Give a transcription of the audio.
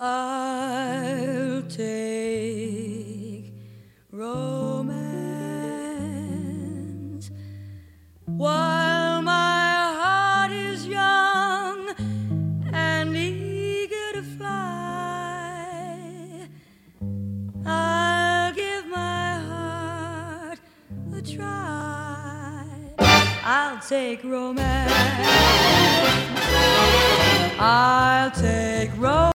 I'll take romance while my heart is young and eager to fly. I'll give my heart a try. I'll take romance. I'll take romance.